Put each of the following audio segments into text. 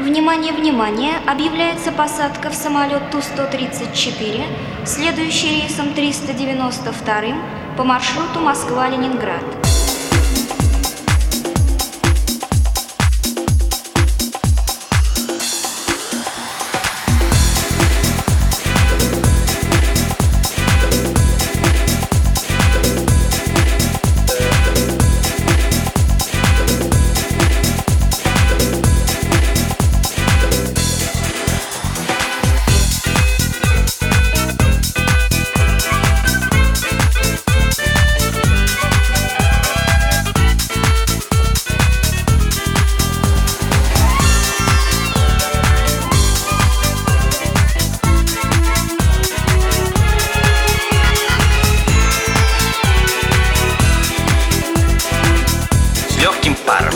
Внимание, внимание! Объявляется посадка в самолет Ту-134, следующий рейсом 392 по маршруту Москва-Ленинград. Легким паром.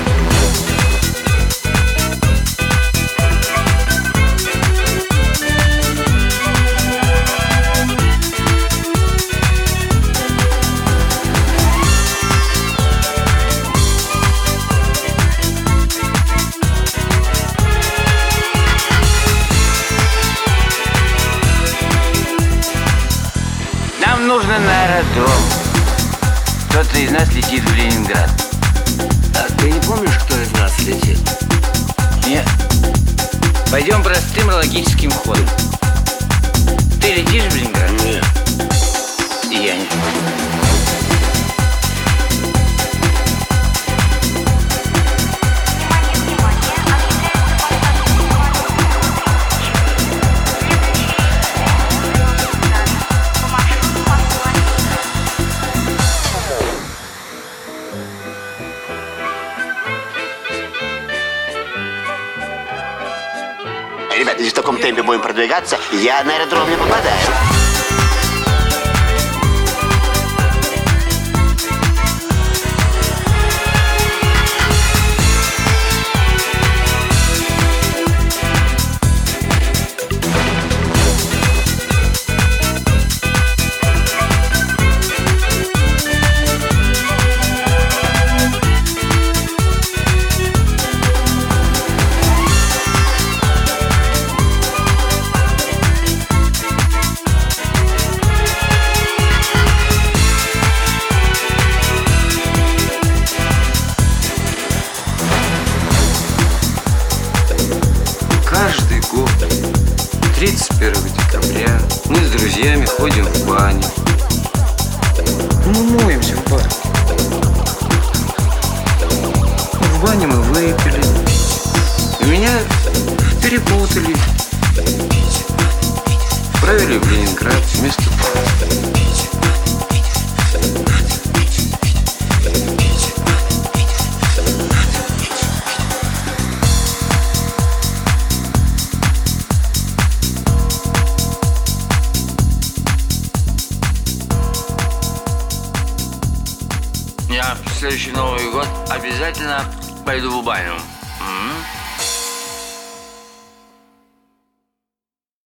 Нам нужно на аэродром. Кто-то из нас летит в Ленинград. А ты не помнишь, кто из нас летит? Нет. Пойдем простым логическим ходом. Ты летишь в Ленинград? Нет. И я не. Ребята, если в таком темпе будем продвигаться, я на аэродром не попадаю. Каждый год, 31 декабря, мы с друзьями ходим в баню. Мы моемся в бане. В бане мы выпили. И меня перепутали. Отправили в Ленинград вместо папы. Я в следующий Новый год обязательно пойду в баню.